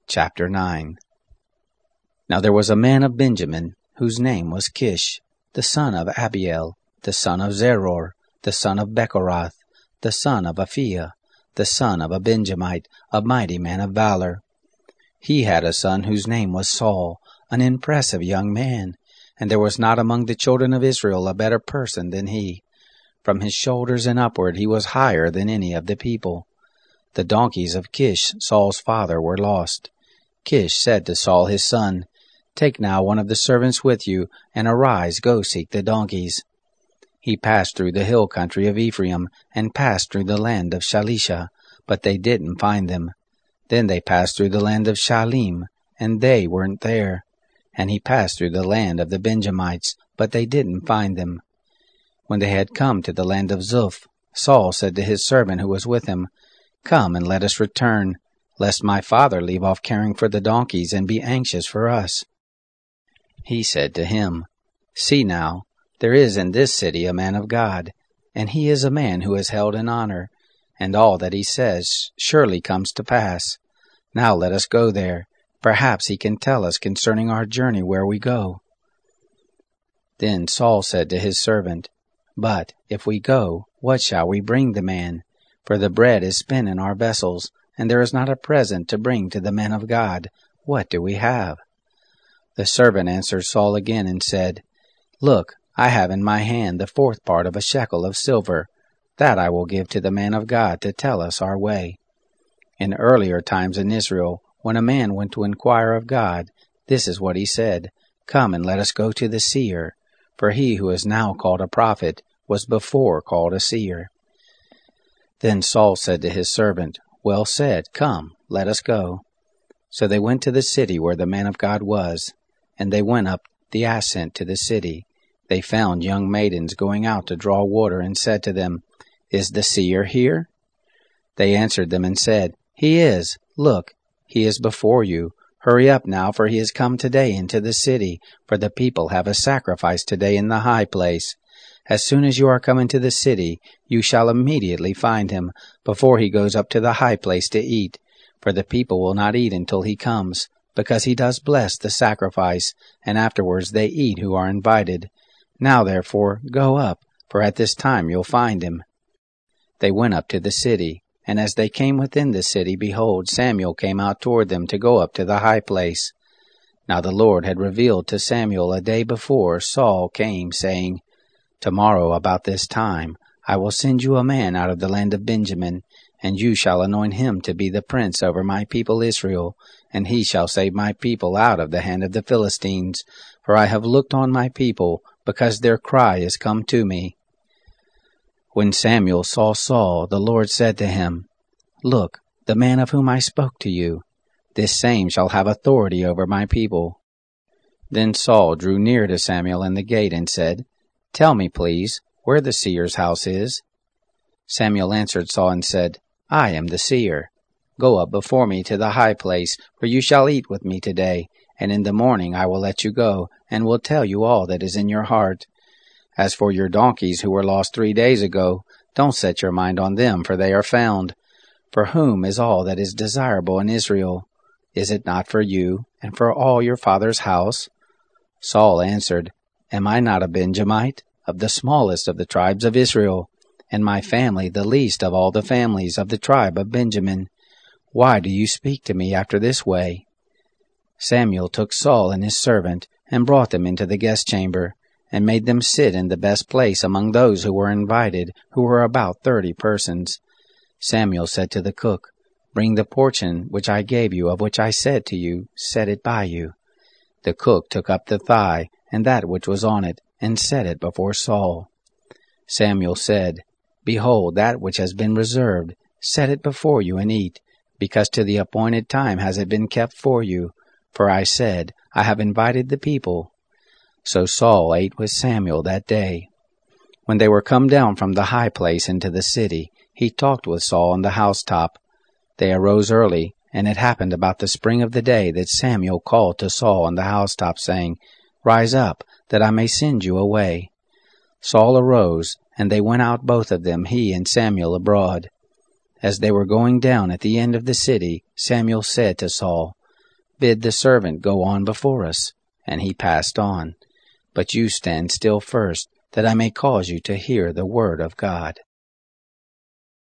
Chapter 9. Now there was a man of Benjamin, whose name was Kish, the son of Abiel, the son of Zeror, the son of Bechorath, the son of Aphiah, the son of a Benjamite, a mighty man of valor. He had a son whose name was Saul, an impressive young man, and there was not among the children of Israel a better person than he. From his shoulders and upward he was higher than any of the people. The donkeys of Kish, Saul's father, were lost. Kish said to Saul his son, "Take now one of the servants with you, and arise, go seek the donkeys." He passed through the hill country of Ephraim, and passed through the land of Shalisha, but they didn't find them. Then they passed through the land of Shalim, and they weren't there. And he passed through the land of the Benjamites, but they didn't find them. When they had come to the land of Zuph, Saul said to his servant who was with him, "Come and let us return, lest my father leave off caring for the donkeys and be anxious for us." He said to him, "See now, there is in this city a man of God, and he is a man who is held in honor, and all that he says surely comes to pass. Now let us go there. Perhaps he can tell us concerning our journey where we go." Then Saul said to his servant, "But if we go, what shall we bring the man? For the bread is spent in our vessels, and there is not a present to bring to the man of God. What do we have?" The servant answered Saul again and said, "Look, I have in my hand the 4th part of a shekel of silver. That I will give to the man of God to tell us our way." In earlier times in Israel, when a man went to inquire of God, this is what he said, "Come and let us go to the seer," for he who is now called a prophet was before called a seer. Then Saul said to his servant, "Well said, come, let us go." So they went to the city where the man of God was, and they went up the ascent to the city. They found young maidens going out to draw water, and said to them, "Is the seer here?" They answered them and said, "He is. Look, he is before you. Hurry up now, for he has come today into the city, for the people have a sacrifice today in the high place. As soon as you are come into the city, you shall immediately find him, before he goes up to the high place to eat. For the people will not eat until he comes, because he does bless the sacrifice, and afterwards they eat who are invited. Now therefore go up, for at this time you'll find him." They went up to the city, and as they came within the city, behold, Samuel came out toward them to go up to the high place. Now the Lord had revealed to Samuel a day before Saul came, saying, "Tomorrow about this time I will send you a man out of the land of Benjamin, and you shall anoint him to be the prince over my people Israel, and he shall save my people out of the hand of the Philistines, for I have looked on my people, because their cry is come to me." When Samuel saw Saul, the Lord said to him, "Look, the man of whom I spoke to you, this same shall have authority over my people." Then Saul drew near to Samuel in the gate and said, "Tell me, please, where the seer's house is." Samuel answered Saul and said, "I am the seer. Go up before me to the high place, for you shall eat with me today, and in the morning I will let you go, and will tell you all that is in your heart. As for your donkeys who were lost 3 days ago, don't set your mind on them, for they are found. For whom is all that is desirable in Israel? Is it not for you, and for all your father's house?" Saul answered, "Am I not a Benjamite, of the smallest of the tribes of Israel, and my family the least of all the families of the tribe of Benjamin? Why do you speak to me after this way?" Samuel took Saul and his servant, and brought them into the guest chamber, and made them sit in the best place among those who were invited, who were about 30 persons. Samuel said to the cook, "Bring the portion which I gave you, of which I said to you, set it by you." The cook took up the thigh, and that which was on it, and set it before Saul. Samuel said, "Behold, that which has been reserved, set it before you and eat, because to the appointed time has it been kept for you. For I said, I have invited the people." So Saul ate with Samuel that day. When they were come down from the high place into the city, he talked with Saul on the housetop. They arose early, and it happened about the spring of the day that Samuel called to Saul on the housetop, saying, "Rise up, that I may send you away." Saul arose, and they went out both of them, he and Samuel, abroad. As they were going down at the end of the city, Samuel said to Saul, Bid the servant go on before us. And he passed on. But you stand still first, that I may cause you to hear the word of God.